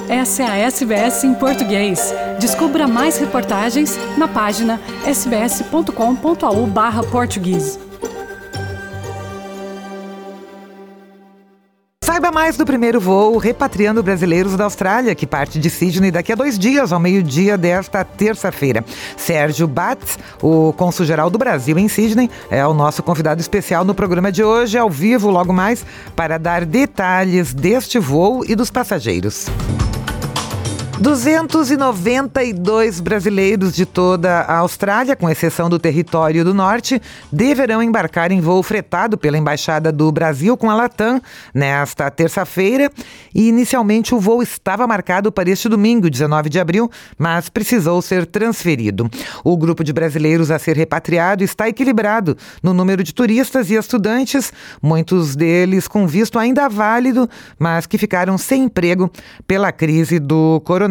Essa é a SBS em português. Descubra mais reportagens na página sbs.com.au/português. Saiba mais do primeiro voo repatriando brasileiros da Austrália, que parte de Sydney daqui a 2 dias, ao meio-dia desta terça-feira. Sérgio Batts, o cônsul-geral do Brasil em Sydney, é o nosso convidado especial no programa de hoje, ao vivo, logo mais, para dar detalhes deste voo e dos passageiros. 292 brasileiros de toda a Austrália, com exceção do Território do Norte, deverão embarcar em voo fretado pela Embaixada do Brasil com a Latam nesta terça-feira. E inicialmente o voo estava marcado para este domingo, 19 de abril, mas precisou ser transferido. O grupo de brasileiros a ser repatriado está equilibrado no número de turistas e estudantes, muitos deles com visto ainda válido, mas que ficaram sem emprego pela crise do coronavírus.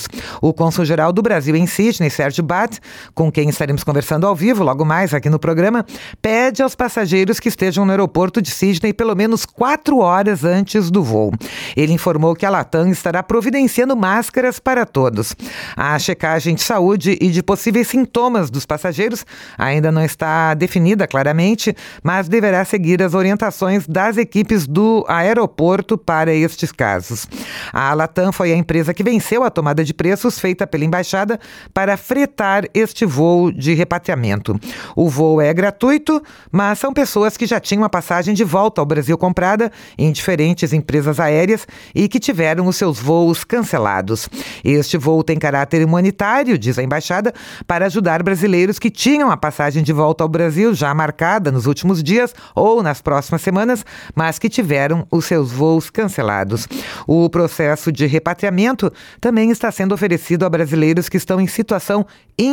O cônsul-geral do Brasil em Sydney, Sérgio Batts, com quem estaremos conversando ao vivo logo mais aqui no programa, pede aos passageiros que estejam no aeroporto de Sydney pelo menos 4 horas antes do voo. Ele informou que a Latam estará providenciando máscaras para todos. A checagem de saúde e de possíveis sintomas dos passageiros ainda não está definida claramente, mas deverá seguir as orientações das equipes do aeroporto para estes casos. A Latam foi a empresa que venceu a tomada de preços feita pela Embaixada para fretar este voo de repatriamento. O voo é gratuito, mas são pessoas que já tinham a passagem de volta ao Brasil comprada em diferentes empresas aéreas e que tiveram os seus voos cancelados. Este voo tem caráter humanitário, diz a Embaixada, para ajudar brasileiros que tinham a passagem de volta ao Brasil já marcada nos últimos dias ou nas próximas semanas, mas que tiveram os seus voos cancelados. O processo de repatriamento também está sendo oferecido a brasileiros que estão em situação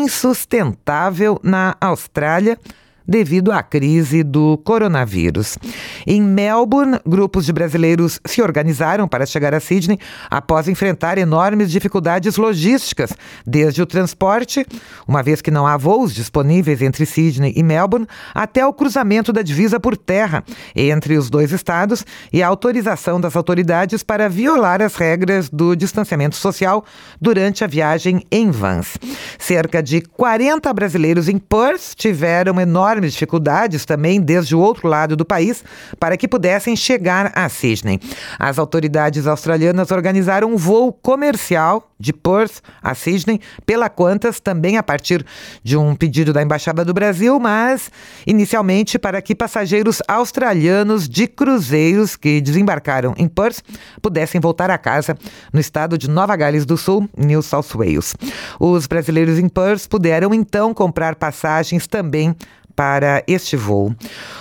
insustentável na Austrália devido à crise do coronavírus. Em Melbourne, grupos de brasileiros se organizaram para chegar a Sydney após enfrentar enormes dificuldades logísticas, desde o transporte, uma vez que não há voos disponíveis entre Sydney e Melbourne, até o cruzamento da divisa por terra entre os dois estados e a autorização das autoridades para violar as regras do distanciamento social durante a viagem em vans. Cerca de 40 brasileiros em Perth tiveram enormes dificuldades também desde o outro lado do país para que pudessem chegar a Sydney. As autoridades australianas organizaram um voo comercial de Perth a Sydney pela Qantas, também a partir de um pedido da Embaixada do Brasil, mas inicialmente para que passageiros australianos de cruzeiros que desembarcaram em Perth pudessem voltar a casa no estado de Nova Gales do Sul, New South Wales. Os brasileiros em Perth puderam então comprar passagens também para este voo.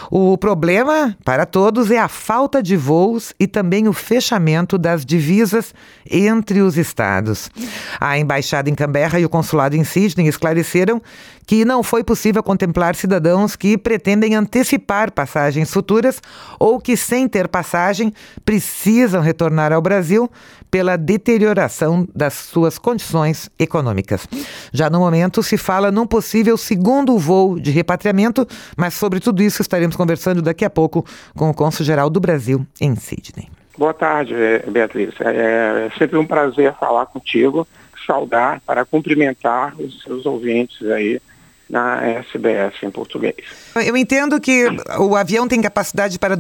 O problema para todos é a falta de voos e também o fechamento das divisas entre os estados. A Embaixada em Canberra e o Consulado em Sydney esclareceram que não foi possível contemplar cidadãos que pretendem antecipar passagens futuras ou que, sem ter passagem, precisam retornar ao Brasil pela deterioração das suas condições econômicas. Já no momento se fala num possível segundo voo de repatriamento, mas sobre tudo isso estaremos conversando daqui a pouco com o cônsul-geral do Brasil em Sydney. Boa tarde, Beatriz. É sempre um prazer falar contigo, saudar, para cumprimentar os seus ouvintes aí na SBS em português. Eu entendo que o avião tem capacidade para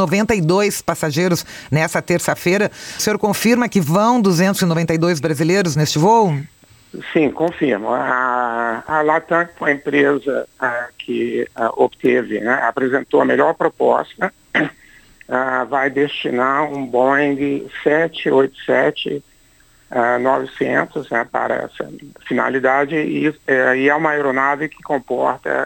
292 passageiros nessa terça-feira. O senhor confirma que vão 292 brasileiros neste voo? Sim, confirmo. A Latam foi a empresa que obteve, apresentou a melhor proposta, vai destinar um Boeing 787 900 para essa finalidade e é uma aeronave que comporta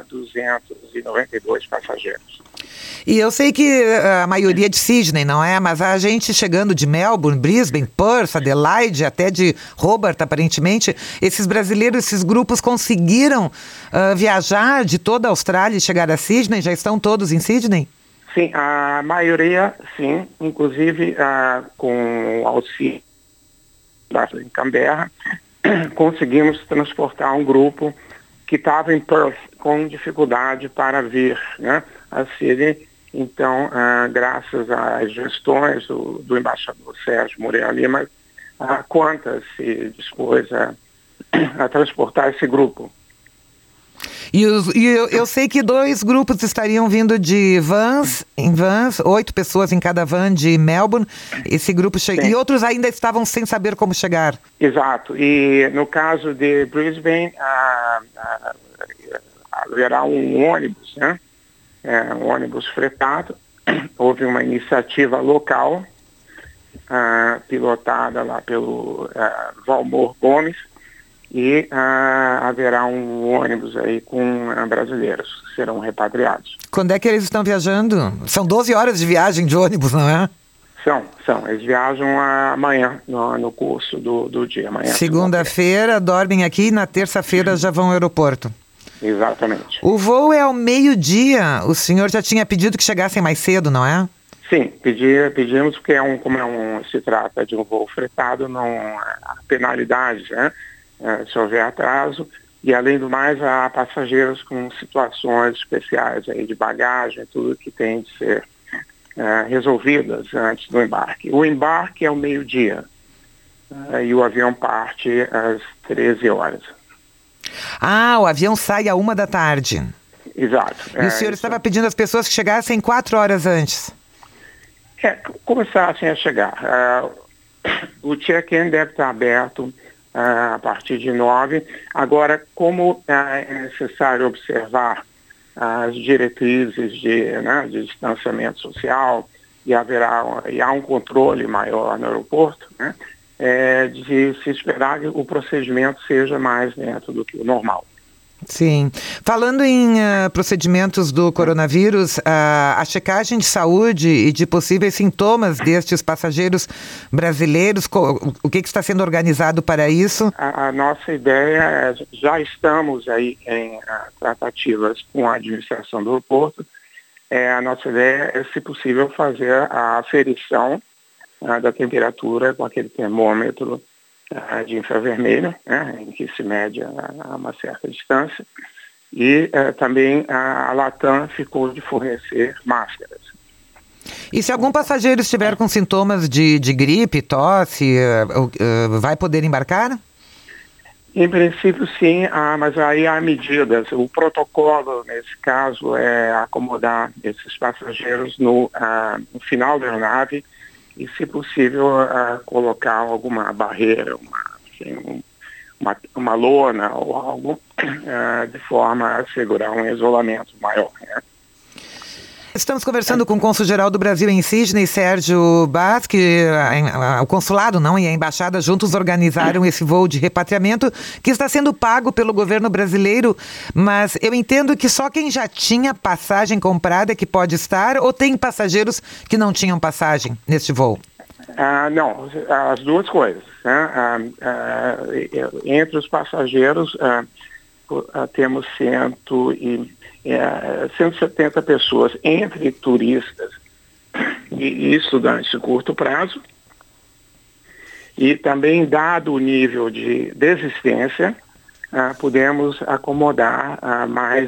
292 passageiros. E eu sei que a maioria é de Sydney, não é? Mas a gente chegando de Melbourne, Brisbane, Perth, Adelaide, até de Hobart, aparentemente, esses brasileiros, esses grupos conseguiram viajar de toda a Austrália e chegar a Sydney? Já estão todos em Sydney? Sim, a maioria, sim. Inclusive, com o auxílio em Canberra, conseguimos transportar um grupo que estava em Perth com dificuldade para vir a Sydney. Então, graças às gestões do embaixador Sérgio Moreira Lima, a Qantas se dispôs a transportar esse grupo. Eu sei que 2 grupos estariam vindo de em vans, 8 pessoas em cada van de Melbourne. Esse grupo e outros ainda estavam sem saber como chegar. Exato. E no caso de Brisbane, haverá um ônibus, né? Um ônibus fretado. Houve uma iniciativa local, pilotada lá pelo Valmor Gomes. E haverá um ônibus aí com brasileiros que serão repatriados. Quando é que eles estão viajando? São 12 horas de viagem de ônibus, não é? São. Eles viajam amanhã, no curso do dia. Amanhã, segunda-feira, dormem aqui e na terça-feira já vão ao aeroporto. Exatamente. O voo é ao meio-dia. O senhor já tinha pedido que chegassem mais cedo, não é? Sim, pedimos porque se trata de um voo fretado, não há penalidades, né? Se houver atraso, e além do mais há passageiros com situações especiais aí de bagagem, tudo que tem de ser resolvidas antes do embarque. O embarque é ao meio-dia e o avião parte às 13 horas. O avião sai à 1 da tarde. Exato. E o senhor estava pedindo às pessoas que chegassem 4 horas antes? Começassem a chegar. O check-in deve estar aberto a partir de 9. Agora, como é necessário observar as diretrizes de distanciamento social e há um controle maior no aeroporto, né, de se esperar que o procedimento seja mais dentro do que o normal. Sim. Falando em procedimentos do coronavírus, a checagem de saúde e de possíveis sintomas destes passageiros brasileiros, o que está sendo organizado para isso? A nossa ideia já estamos aí em tratativas com a administração do aeroporto. A nossa ideia é, se possível, fazer a aferição da temperatura com aquele termômetro de infravermelho, né, em que se mede a uma certa distância, e também a Latam ficou de fornecer máscaras. E se algum passageiro estiver com sintomas de gripe, tosse, vai poder embarcar? Em princípio, sim, mas aí há medidas. O protocolo, nesse caso, é acomodar esses passageiros no final da aeronave e, se possível, colocar alguma barreira, uma lona ou algo, de forma a assegurar um isolamento maior, né? Estamos conversando com o cônsul-geral do Brasil em Sydney, Sérgio Bas, que o consulado e a embaixada juntos organizaram esse voo de repatriamento que está sendo pago pelo governo brasileiro, mas eu entendo que só quem já tinha passagem comprada é que pode estar, ou tem passageiros que não tinham passagem neste voo? Não, as duas coisas, né? Entre os passageiros temos 170 pessoas entre turistas e estudantes de curto prazo, e também, dado o nível de desistência, podemos acomodar mais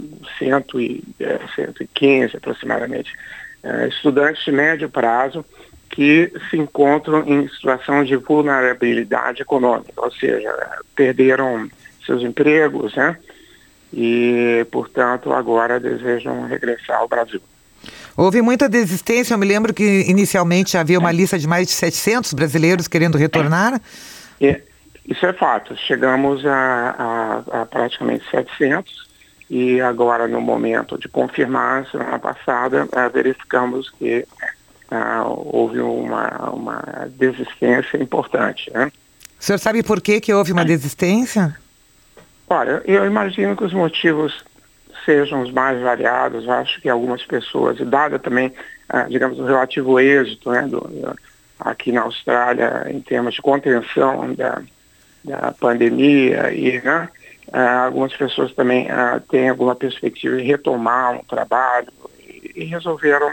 115 aproximadamente estudantes de médio prazo que se encontram em situação de vulnerabilidade econômica, ou seja, perderam seus empregos, né? E, portanto, agora desejam regressar ao Brasil. Houve muita desistência. Eu me lembro que inicialmente havia uma lista de mais de 700 brasileiros querendo retornar. Isso é fato. Chegamos a praticamente 700 e agora, no momento de confirmar, semana passada, verificamos que houve uma desistência importante, né? O senhor sabe por que houve uma desistência? Olha, eu imagino que os motivos sejam os mais variados. Eu acho que algumas pessoas, dada também, digamos, o relativo êxito, né, aqui na Austrália, em termos de contenção da pandemia, e, né, algumas pessoas também têm alguma perspectiva de retomar um trabalho e resolveram,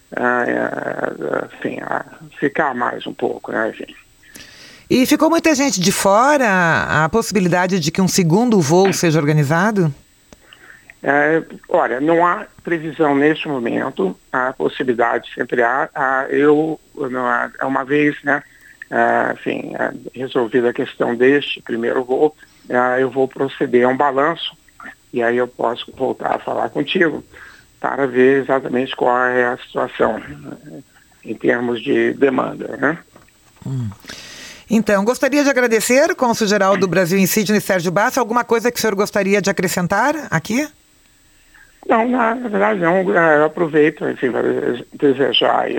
ficar mais um pouco, né, enfim. E ficou muita gente de fora? A possibilidade de que um segundo voo seja organizado? Olha, não há previsão neste momento. A possibilidade sempre há. Uma vez, né, resolvida a questão deste primeiro voo, eu vou proceder a um balanço e aí eu posso voltar a falar contigo para ver exatamente qual é a situação em termos de demanda, né? Então, gostaria de agradecer, cônsul-geral do Brasil em Sydney, Sérgio Basso. Alguma coisa que o senhor gostaria de acrescentar aqui? Não, na verdade não. Eu aproveito, enfim, para desejar aí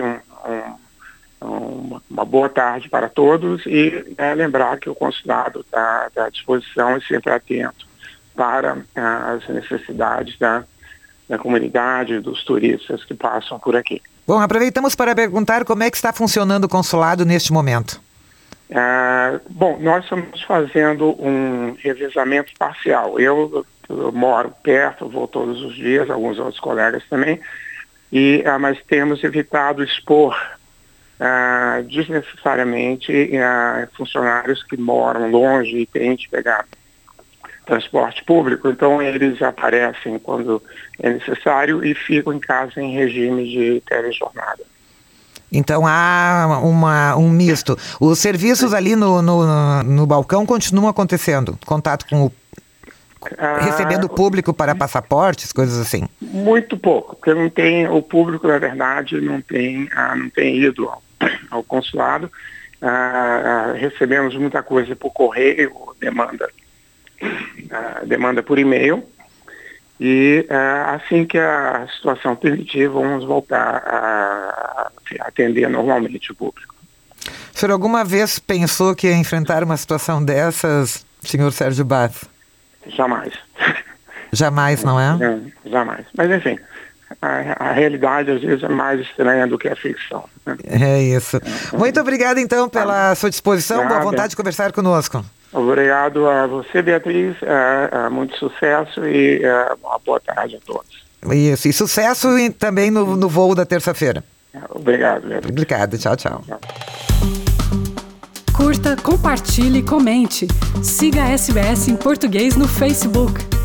uma boa tarde para todos e lembrar que o consulado está à disposição e sempre atento para as necessidades da comunidade, dos turistas que passam por aqui. Bom, aproveitamos para perguntar como é que está funcionando o consulado neste momento. Bom, nós estamos fazendo um revezamento parcial. Eu moro perto, vou todos os dias, alguns outros colegas também, mas temos evitado expor desnecessariamente funcionários que moram longe e têm de pegar transporte público, então eles aparecem quando é necessário e ficam em casa em regime de telejornada. Então há um misto. Os serviços ali no balcão continuam acontecendo? Contato com recebendo o público para passaportes, coisas assim? Muito pouco, porque o público, na verdade, não tem ido ao consulado. Recebemos muita coisa por correio, demanda por e-mail. E assim que a situação permitir, vamos voltar a atender normalmente o público. O senhor alguma vez pensou que ia enfrentar uma situação dessas, senhor Sérgio Basso? Jamais. Jamais, não é? Jamais. Mas, enfim, a realidade às vezes é mais estranha do que a ficção, né? É isso. Muito obrigado, então, pela sua disposição. Boa vontade de conversar conosco. Obrigado a você, Beatriz. Muito sucesso e uma boa tarde a todos. Isso. E sucesso também no voo da terça-feira. Obrigado, Beatriz. Obrigado. Tchau, tchau. Curta, compartilhe, comente. Siga a SBS em português no Facebook.